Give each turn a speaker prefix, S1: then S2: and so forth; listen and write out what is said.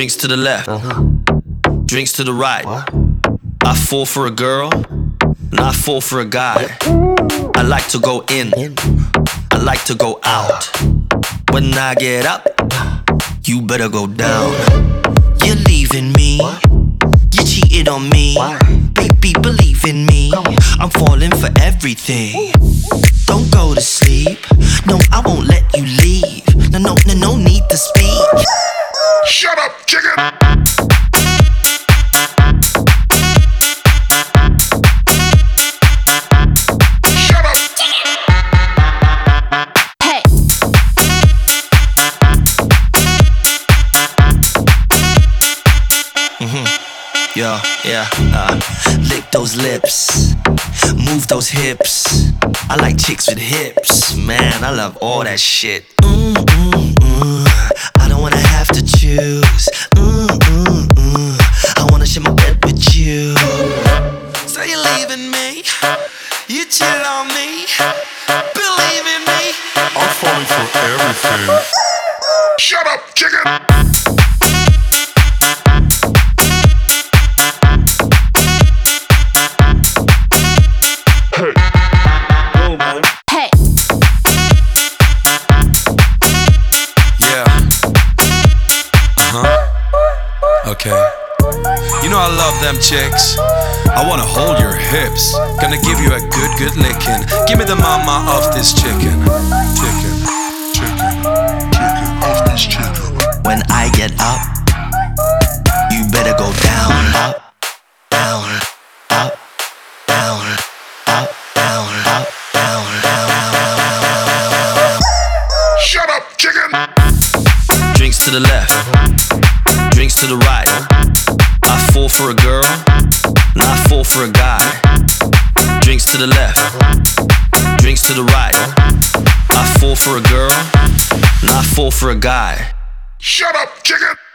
S1: Drinks to the left, drinks to the right. I fall for a girl, and I fall for a guy. I like to go in, I like to go out. When I get up, you better go down. You're leaving me, you cheated on me. Baby, believe in me, I'm falling for everything. Don't go to sleep, no, I won't let you leave. No need to speak.
S2: Shut up, chicken! Shut up!
S3: Hey!
S1: Yeah. Lick those lips, move those hips. I like chicks with hips, man, I love all that shit. I don't wanna have to choose. I wanna share my bed with you. So you're leaving me, you cheat on me. Believe in me,
S2: I'm falling for everything. Shut up, chicken!
S3: Hey!
S4: Okay. You know I love them chicks. I wanna hold your hips. Gonna give you a good licking. Give me the mama of this chicken. Chicken
S2: Off this chicken.
S1: when I get up, you better go down. Up, down, up, down, up, down, up, down, down, down, down.
S2: Shut up, chicken!
S1: Drinks to the left, drinks to the right. I fall for a girl, and I fall for a guy. Drinks to the left, drinks to the right. I fall for a girl, and I fall for a guy.
S2: Shut up, chicken!